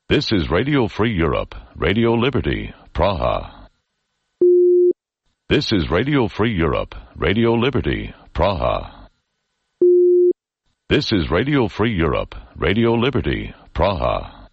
This is Radio Free Europe, Radio Liberty, Praha. This is Radio Free Europe, Radio Liberty, Praha. This is Radio Free Europe, Radio Liberty, Praha.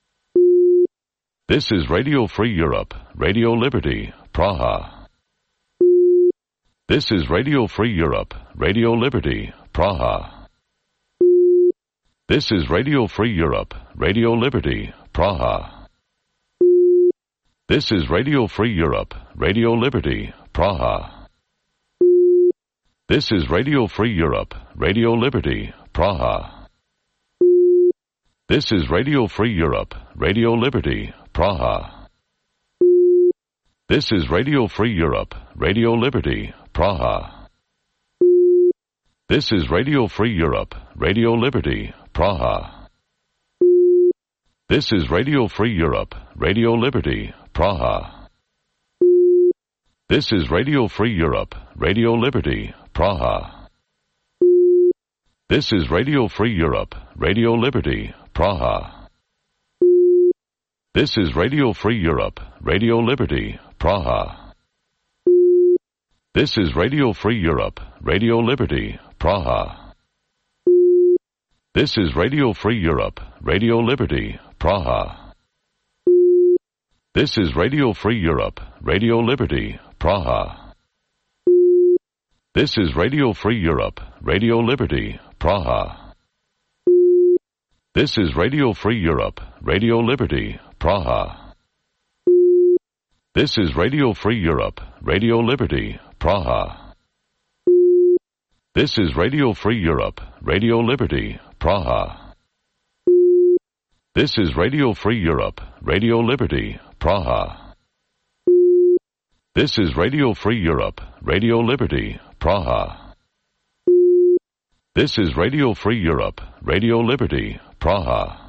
This is Radio Free Europe, Radio Liberty, Praha. This is Radio Free Europe, Radio Liberty, Praha. This is Radio Free Europe, Radio Liberty, Praha. This is Radio Free Europe, Radio Liberty, Praha. This is Radio Free Europe, Radio Liberty, Praha. This is Radio Free Europe, Radio Liberty, Praha. This is Radio Free Europe, Radio Liberty, Praha. This is Radio Free Europe, Radio Liberty, Praha. This is Radio Free Europe, Radio Liberty, Praha. This is Radio Free Europe, Radio Liberty, Praha. This is Radio Free Europe, Radio Liberty, Praha. This is Radio Free Europe, Radio Liberty, Praha. This is Radio Free Europe, Radio Liberty, Praha. This is Radio Free Europe, Radio Liberty, Praha. This is Radio Free Europe, Radio Liberty, Praha. This is Radio Free Europe, Radio Liberty, Praha. This is Radio Free Europe, Radio Liberty, Praha. This is Radio Free Europe, Radio Liberty, Praha. This is Radio Free Europe, Radio Liberty, Praha. This is Radio Free Europe, Radio Liberty, Praha. This is Radio Free Europe, Radio Liberty, Praha. This is Radio Free Europe, Radio Liberty, Praha.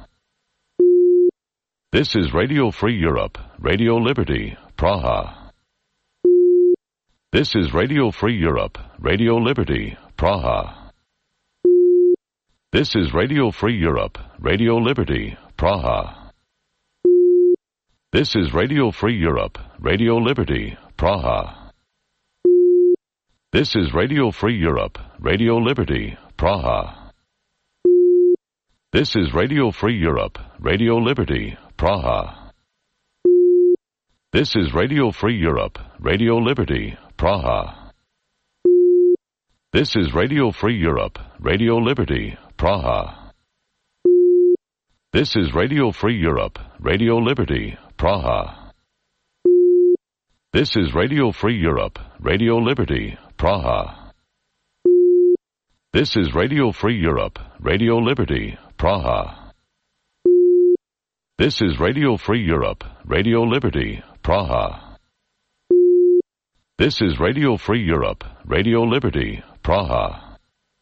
This is Radio Free Europe, Radio Liberty, Praha. This is Radio Free Europe, Radio Liberty, Praha. This is Radio Free Europe, Radio Liberty, Praha. This is Radio Free Europe, Radio Liberty, Praha. This is Radio Free Europe, Radio Liberty, Praha. This is Radio Free Europe, Radio Liberty, Praha. This is Radio Free Europe, Radio Liberty, Praha. This is Radio Free Europe, Radio Liberty, Praha. This is Radio Free Europe, Radio Liberty, Praha. This is Radio Free Europe, Radio Liberty, Praha. This is Radio Free Europe, Radio Liberty, Praha. This is Radio Free Europe, Radio Liberty, Praha. This is Radio Free Europe, Radio Liberty, Praha.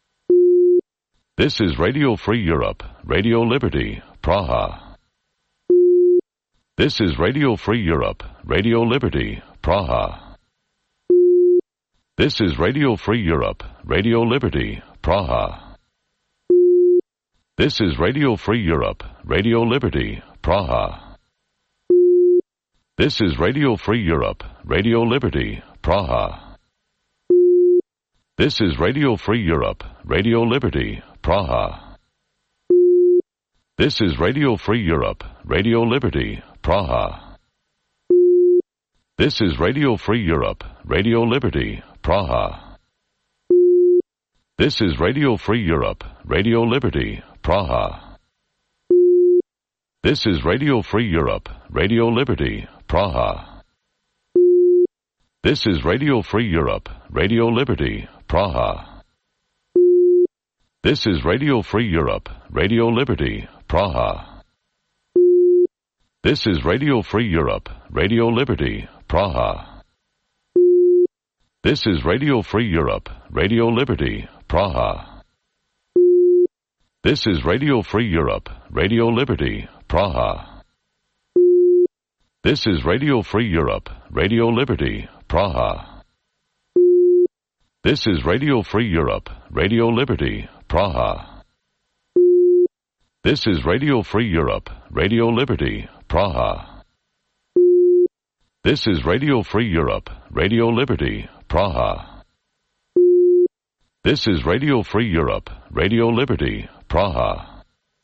This is Radio Free Europe, Radio Liberty, Praha. This is Radio Free Europe, Radio Liberty, Praha. This is Radio Free Europe, Radio Liberty, Praha. This is Radio Free Europe, Radio Liberty, Praha. This is Radio Free Europe, Radio Liberty, Praha. This is Radio Free Europe, Radio Liberty, Praha. This is Radio Free Europe, Radio Liberty, Praha. This is Radio Free Europe, Radio Liberty, Praha. This is Radio Free Europe, Radio Liberty, Praha. This is Radio Free Europe, Radio Liberty, Praha. This is Radio Free Europe, Radio Liberty, Praha. This is Radio Free Europe, Radio Liberty, Praha. This is Radio Free Europe, Radio Liberty, Praha. This is Radio Free Europe, Radio Liberty, Praha. This is Radio Free Europe, Radio Liberty, Praha. This is Radio Free Europe, Radio Liberty, Praha. This is Radio Free Europe, Radio Liberty, Praha. This is Radio Free Europe, Radio Liberty, Praha. This is Radio Free Europe, Radio Liberty, Praha. This is Radio Free Europe, Radio Liberty, Praha.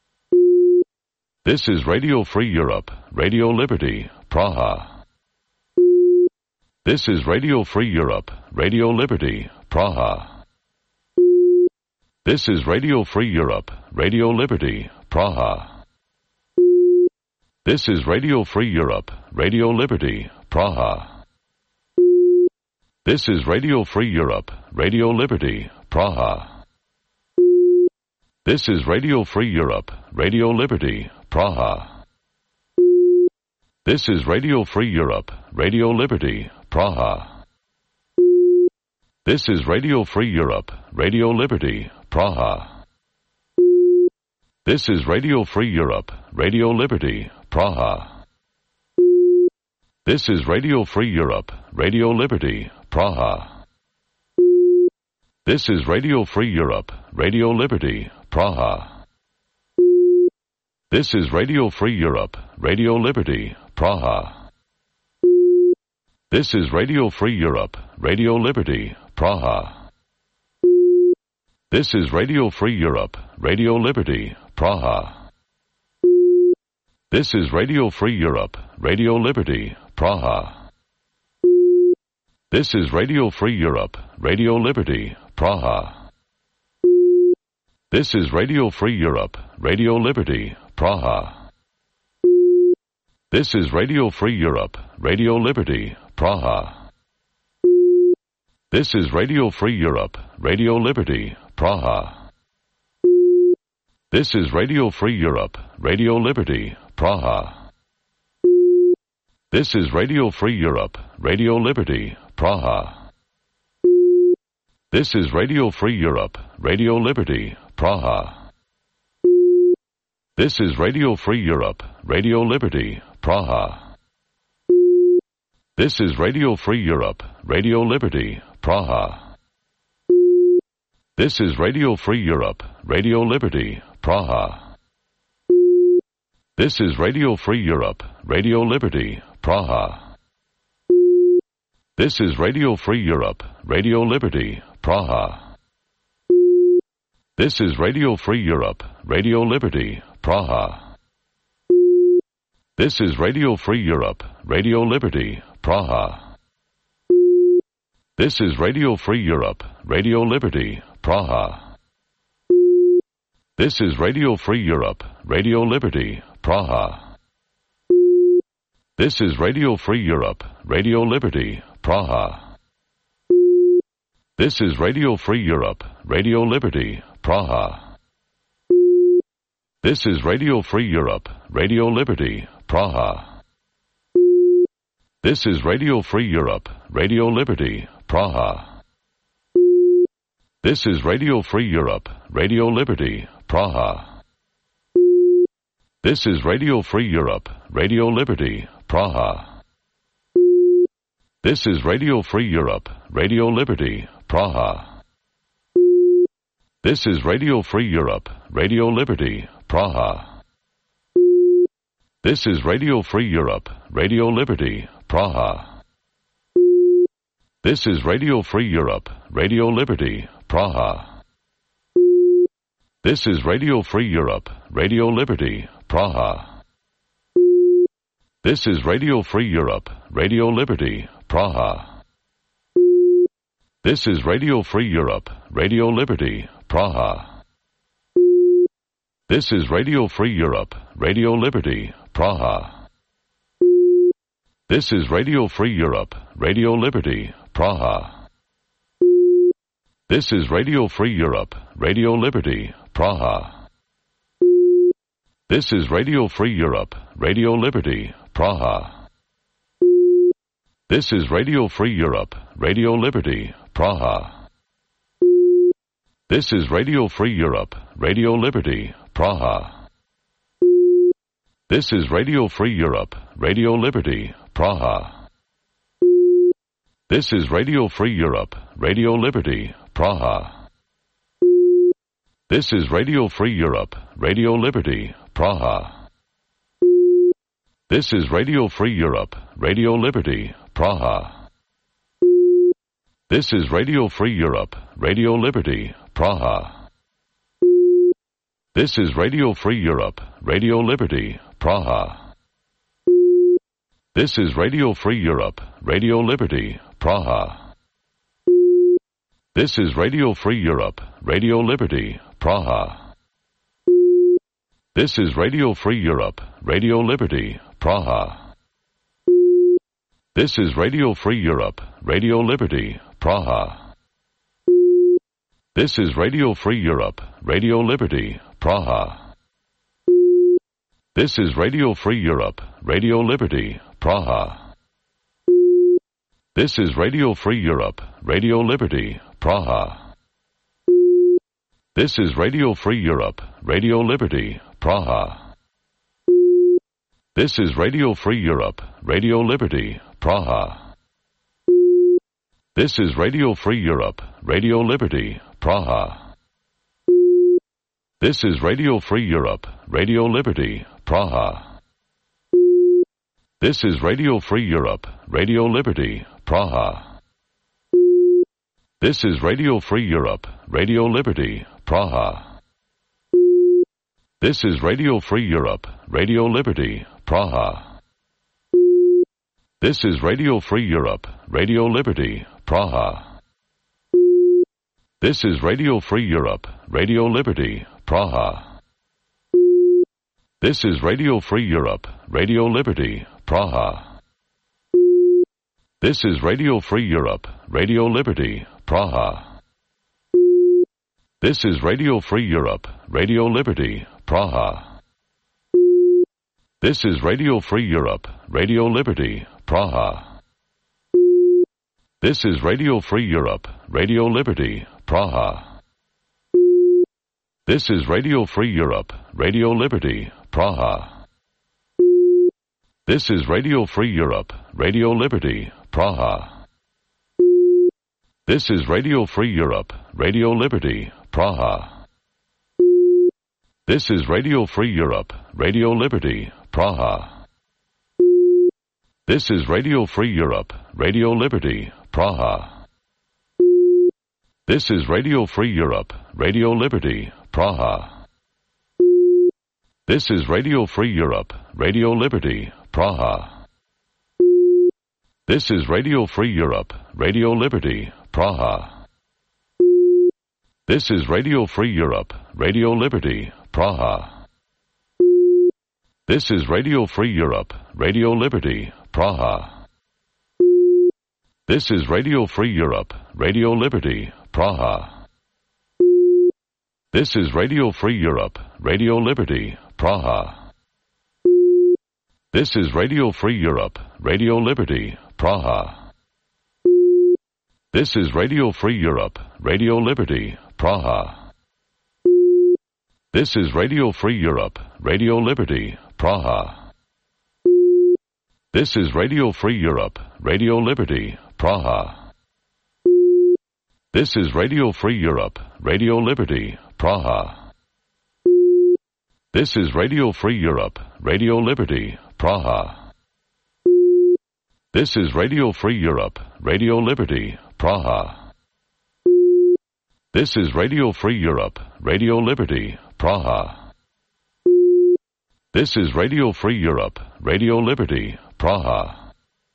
This is Radio Free Europe, Radio Liberty, Praha. This is Radio Free Europe, Radio Liberty, Praha. This is Radio Free Europe, Radio Liberty, Praha. This is Radio Free Europe, Radio Liberty, Praha. This is Radio Free Europe, Radio Liberty, Praha. This is Radio Free Europe, Radio Liberty, Praha. This is Radio Free Europe, Radio Liberty, Praha. This is Radio Free Europe, Radio Liberty, Praha. This is Radio Free Europe, Radio Liberty, Praha. This is Radio Free Europe, Radio Liberty, Praha. This is Radio Free Europe, Radio Liberty, Praha. This is Radio Free Europe, Radio Liberty, Praha. This is Radio Free Europe, Radio Liberty, Praha. This is Radio Free Europe, Radio Liberty, Praha. This is Radio Free Europe, Radio Liberty, Praha. This is Radio Free Europe, Radio Liberty, Praha. This is Radio Free Europe, Radio Liberty, Praha. This is Radio Free Europe, Radio Liberty, Praha. This is Radio Free Europe, Radio Liberty, Praha. This is Radio Free Europe, Radio Liberty, Praha. This is Radio Free Europe, Radio Liberty, Praha. This is Radio Free Europe, Radio Liberty, Praha. This is Radio Free Europe, Radio Liberty, Praha. This is Radio Free Europe, Radio Liberty, Praha. This is Radio Free Europe, Radio Liberty, Praha. This is Radio Free Europe, Radio Liberty, Praha. This is Radio Free Europe, Radio Liberty, Praha. This is Radio Free Europe, Radio Liberty, Praha. This is Radio Free Europe, Radio Liberty, Praha. This is Radio Free Europe, Radio Liberty, Praha. This is Radio Free Europe, Radio Liberty, Praha. This is Radio Free Europe, Radio Liberty, Praha. This is Radio Free Europe, Radio Liberty, Praha. This is Radio Free Europe, Radio Liberty, Praha. This is Radio Free Europe, Radio Liberty, Praha. This is Radio Free Europe, Radio Liberty, Praha. This is Radio Free Europe, Radio Liberty, Praha. This is Radio Free Europe, Radio Liberty, Praha. This is Radio Free Europe, Radio Liberty, Praha. This is Radio Free Europe, Radio Liberty, Praha. This is Radio Free Europe, Radio Liberty, Praha. This is Radio Free Europe, Radio Liberty, Praha. This is Radio Free Europe, Radio Liberty, Praha. This is Radio Free Europe, Radio Liberty, Praha. This is Radio Free Europe, Radio Liberty, Praha. This is Radio Free Europe, Radio Liberty, Praha. This is Radio Free Europe, Radio Liberty, Praha. This is Radio Free Europe, Radio Liberty, Praha. This is Radio Free Europe, Radio Liberty, Praha. This is Radio Free Europe, Radio Liberty, Praha. This is Radio Free Europe, Radio Liberty, Praha. This is Radio Free Europe, Radio Liberty, Praha. This is Radio Free Europe, Radio Liberty, Praha. This is Radio Free Europe, Radio Liberty, Praha. This is Radio Free Europe, Radio Liberty, Praha. This is Radio Free Europe, Radio Liberty, Praha. This is Radio Free Europe, Radio Liberty, Praha. This is Radio Free Europe, Radio Liberty, Praha. This is Radio Free Europe, Radio Liberty, Praha. This is Radio Free Europe, Radio Liberty, Praha. This is Radio Free Europe, Radio Liberty, Praha. This is Radio Free Europe, Radio Liberty, Praha. This is Radio Free Europe, Radio Liberty, Praha. This is Radio Free Europe, Radio Liberty, Praha. This is Radio Free Europe, Radio Liberty, Praha. This is Radio Free Europe, Radio Liberty, Praha. This is Radio Free Europe, Radio Liberty, Praha. This is Radio Free Europe, Radio Liberty, Praha. This is Radio Free Europe, Radio Liberty, Praha. This is Radio Free Europe, Radio Liberty, Praha. This is Radio Free Europe, Radio Liberty, Praha. This is Radio Free Europe, Radio Liberty, Praha. This is Radio Free Europe, Radio Liberty, Praha. This is Radio Free Europe, Radio Liberty, Praha. This is Radio Free Europe, Radio Liberty, Praha. This is Radio Free Europe, Radio Liberty, Praha. This is Radio Free Europe, Radio Liberty, Praha. This is Radio Free Europe, Radio Liberty, Praha. This is Radio Free Europe, Radio Liberty, Praha. This is Radio Free Europe, Radio Liberty, Praha. This is Radio Free Europe, Radio Liberty, Praha. This is Radio Free Europe, Radio Liberty, Praha. This is Radio Free Europe, Radio Liberty, Praha. This is Radio Free Europe, Radio Liberty, Praha. This is Radio Free Europe, Radio Liberty, Praha. This is Radio Free Europe, Radio Liberty, Praha. This is Radio Free Europe, Radio Liberty, Praha. This is Radio Free Europe, Radio Liberty, Praha. This is Radio Free Europe, Radio Liberty, Praha. This is Radio Free Europe, Radio Liberty, Praha. This is Radio Free Europe, Radio Liberty, Praha. This is Radio Free Europe, Radio Liberty, Praha. This is Radio Free Europe, Radio Liberty, Praha. This is Radio Free Europe, Radio Liberty, Praha. This is Radio Free Europe, Radio Liberty, Praha. This is Radio Free Europe, Radio Liberty, Praha. This is Radio Free Europe, Radio Liberty, Praha. This is Radio Free Europe, Radio Liberty, Praha.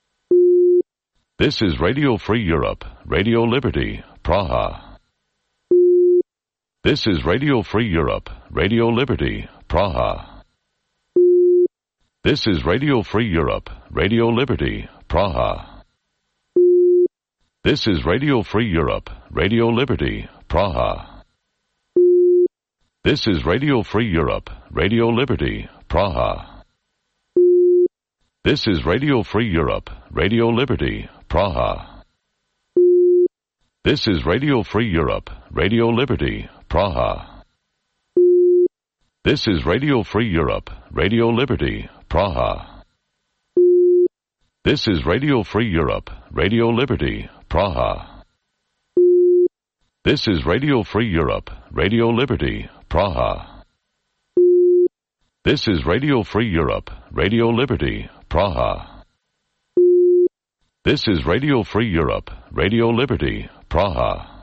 This is Radio Free Europe, Radio Liberty, Praha. This is Radio Free Europe, Radio Liberty, Praha. This is Radio Free Europe, Radio Liberty, Praha. This is Radio Free Europe, Radio Liberty, Praha. This is Radio Free Europe, Radio Liberty, Praha. This is Radio Free Europe, Radio Liberty, Praha. This is Radio Free Europe, Radio Liberty, Praha. This is Radio Free Europe, Radio Liberty, Praha. This is Radio Free Europe, Radio Liberty, Praha. This is Radio Free Europe, Radio Liberty, Praha. This is Radio Free Europe, Radio Liberty, Praha. This is Radio Free Europe, Radio Liberty, Praha.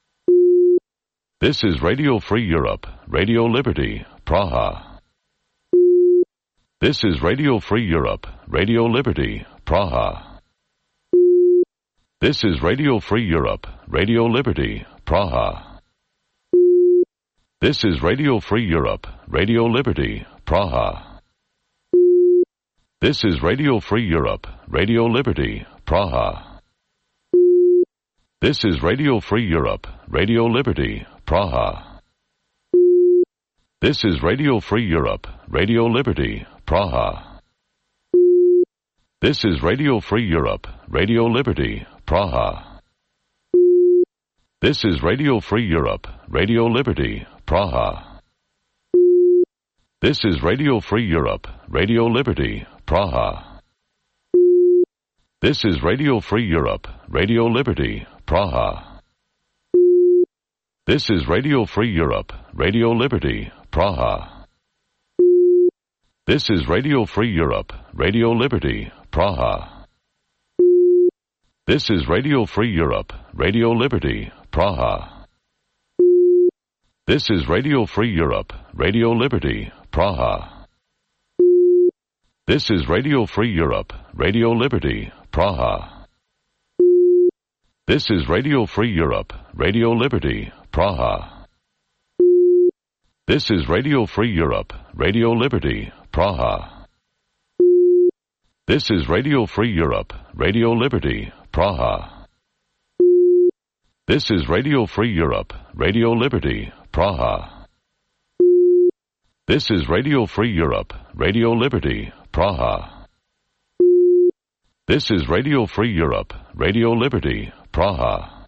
This is Radio Free Europe, Radio Liberty, Praha. This is Radio Free Europe, Radio Liberty, Praha. This is Radio Free Europe, Radio Liberty, Praha. This is Radio Free Europe, Radio Liberty, Praha. This is Radio Free Europe, Radio Liberty, Praha. This is Radio Free Europe, Radio Liberty, Praha. This is Radio Free Europe, Radio Liberty, Praha. This is Radio Free Europe, Radio Liberty, Praha. This is Radio Free Europe, Radio Liberty, Praha. This is Radio Free Europe, Radio Liberty, Praha. This is Radio Free Europe, Radio Liberty, Praha. This is Radio Free Europe, Radio Liberty, Praha. This is Radio Free Europe, Radio Liberty, Praha. This is Radio Free Europe, Radio Liberty, Praha. This is Radio Free Europe, Radio Liberty, Praha. This is Radio Free Europe, Radio Liberty, Praha. This is Radio Free Europe, Radio Liberty, Praha. This is Radio Free Europe, Radio Liberty, Praha. This is Radio Free Europe, Radio Liberty, Praha. This is Radio Free Europe, Radio Liberty, Praha. This is Radio Free Europe, Radio Liberty, Praha. This is Radio Free Europe, Radio Liberty, Praha.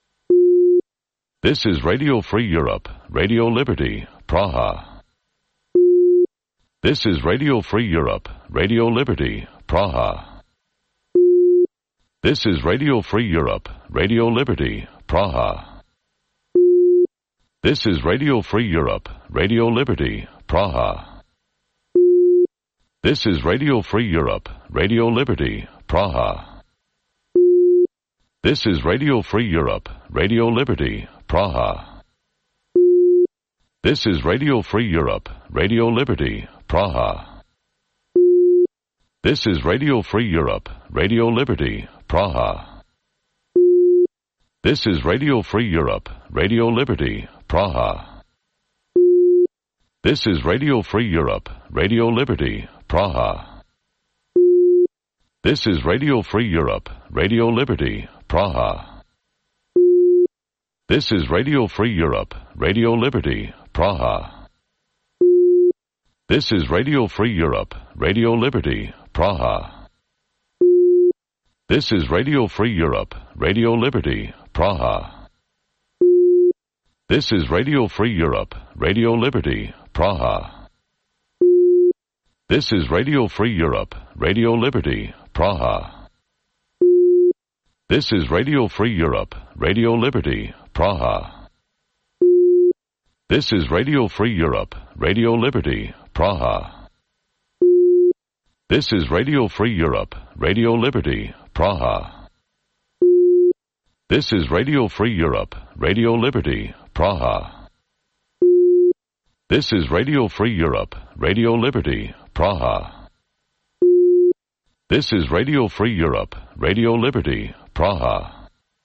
This is Radio Free Europe, Radio Liberty, Praha. This is Radio Free Europe, Radio Liberty, Praha. This is Radio Free Europe, Radio Liberty, Praha. This is Radio Free Europe, Radio Liberty, Praha. This is Radio Free Europe, Radio Liberty, Praha. This is Radio Free Europe, Radio Liberty, Praha. This is Radio Free Europe, Radio Liberty, Praha. This is Radio Free Europe, Radio Liberty, Praha. This is Radio Free Europe, Radio Liberty, Praha. This is Radio Free Europe, Radio Liberty, Praha. This is Radio Free Europe, Radio Liberty, Praha. This is Radio Free Europe, Radio Liberty, Praha. This is Radio Free Europe, Radio Liberty, Praha. This is Radio Free Europe, Radio Liberty, Praha. This is Radio Free Europe, Radio Liberty, Praha. This is Radio Free Europe, Radio Liberty, Praha. This is Radio Free Europe, Radio Liberty, Praha. This is Radio Free Europe, Radio Liberty, Praha. This is Radio Free Europe, Radio Liberty, Praha. This is Radio Free Europe, Radio Liberty, Praha. This is Radio Free Europe, Radio Liberty, Praha. This is Radio Free Europe, Radio Liberty, Praha.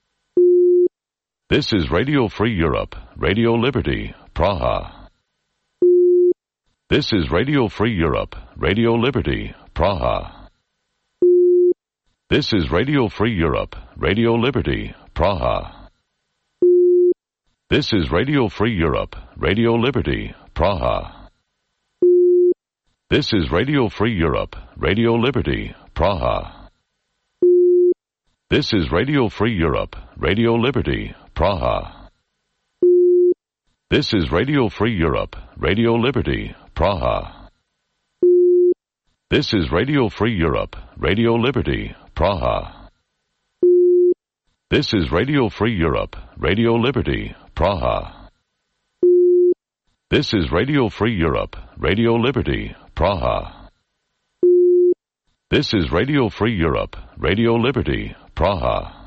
This is Radio Free Europe, Radio Liberty, Praha. This is Radio Free Europe, Radio Liberty, Praha. This is Radio Free Europe, Radio Liberty, Praha. This is Radio Free Europe, Radio Liberty, Praha. This is Radio Free Europe, Radio Liberty, Praha. This is Radio Free Europe, Radio Liberty, Praha. This is Radio Free Europe, Radio Liberty, Praha. This is Radio Free Europe, Radio Liberty, Praha. This is Radio Free Europe, Radio Liberty, Praha. This is Radio Free Europe, Radio Liberty, Praha. This is Radio Free Europe, Radio Liberty, Praha.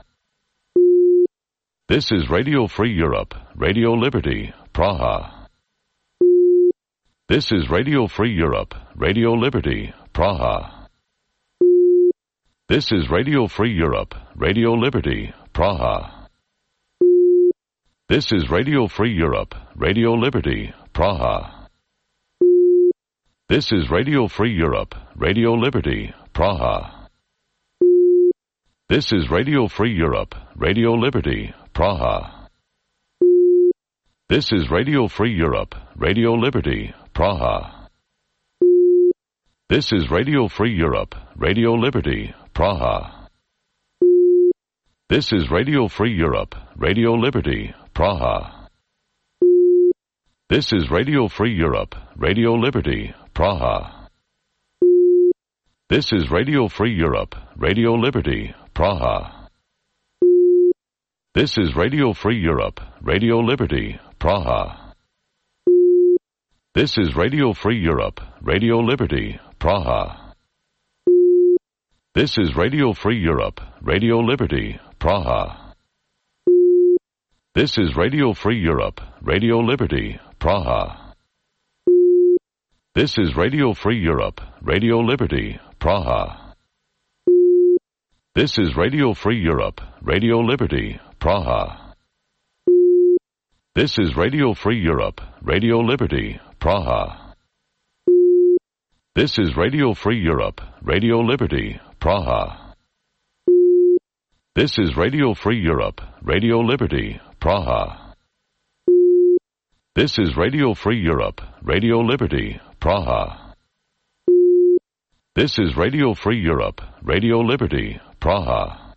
This is Radio Free Europe, Radio Liberty, Praha. This is Radio Free Europe, Radio Liberty, Praha. This is Radio Free Europe, Radio Liberty, Praha. This is Radio Free Europe, Radio Liberty, Praha. This is Radio Free Europe, Radio Liberty, Praha. This is Radio Free Europe, Radio Liberty, Praha. This is Radio Free Europe, Radio Liberty, Praha. This is Radio Free Europe, Radio Liberty, Praha. This is Radio Free Europe, Radio Liberty, Praha. This is Radio Free Europe, Radio Liberty, Praha. This is Radio Free Europe, Radio Liberty, Praha. This is Radio Free Europe, Radio Liberty, Praha. This is Radio Free Europe, Radio Liberty, Praha. This is Radio Free Europe, Radio Liberty, Praha. This is Radio Free Europe, Radio Liberty, Praha. This is Radio Free Europe, Radio Liberty, Praha. This is Radio Free Europe, Radio Liberty, Praha. This is Radio Free Europe, Radio Liberty, Praha. This is Radio Free Europe, Radio Liberty, Praha. This is Radio Free Europe, Radio Liberty, Praha. This is Radio Free Europe, Radio Liberty, Praha. This is Radio Free Europe, Radio Liberty, Praha.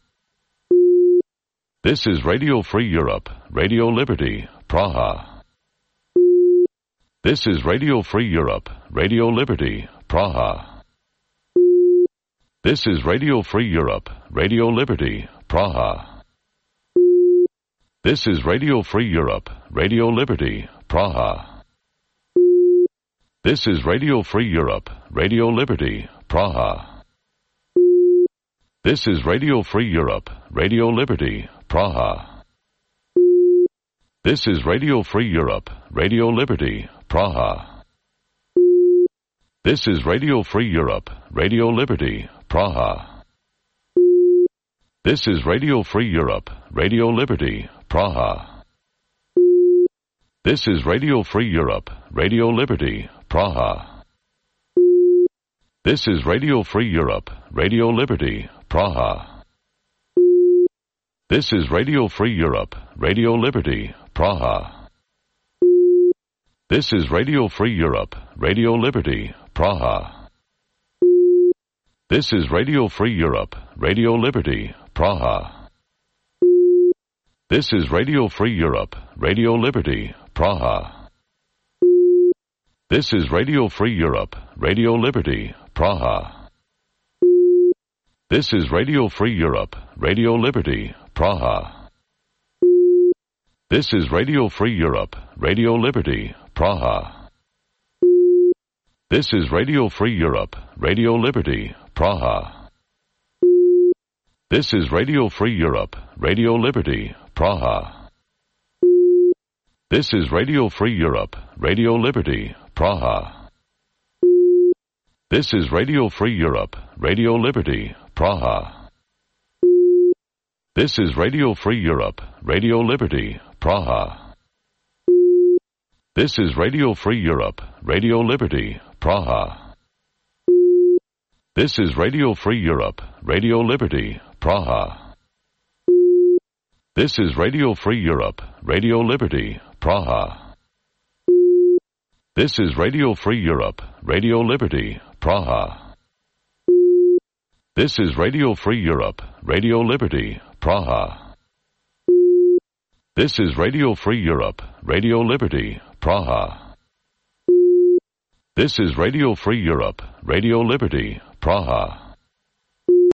This is Radio Free Europe, Radio Liberty, Praha. This is Radio Free Europe, Radio Liberty, Praha. This is Radio Free Europe, Radio Liberty, Praha. This is Radio Free Europe, Radio Liberty, Praha. This is Radio Free Europe, Radio Liberty, Praha. This is Radio Free Europe, Radio Liberty, Praha. This is Radio Free Europe, Radio Liberty, Praha. This is Radio Free Europe, Radio Liberty, Praha. This is Radio Free Europe, Radio Liberty, Praha. This is Radio Free Europe, Radio Liberty, Praha. This is Radio Free Europe, Radio Liberty, Praha. This is Radio Free Europe, Radio Liberty, Praha. This is Radio Free Europe, Radio Liberty, Praha. This is Radio Free Europe, Radio Liberty, Praha. This is Radio Free Europe, Radio Liberty, Praha. This is Radio Free Europe, Radio Liberty, Praha. This is Radio Free Europe, Radio Liberty, Praha. This is Radio Free Europe, Radio Liberty, Praha. This is Radio Free Europe, Radio Liberty, Praha. This is Radio Free Europe, Radio Liberty, Praha. This is Radio Free Europe, Radio Liberty, Praha. This is Radio Free Europe, Radio Liberty, Praha. This is Radio Free Europe, Radio Liberty, Praha. This is Radio Free Europe, Radio Liberty, Praha. This is Radio Free Europe, Radio Liberty, Praha. This is Radio Free Europe, Radio Liberty, Praha. This is Radio Free Europe, Radio Liberty, Praha. This is Radio Free Europe, Radio Liberty, Praha. This is Radio Free Europe, Radio Liberty, Praha. This is Radio Free Europe, Radio Liberty, Praha.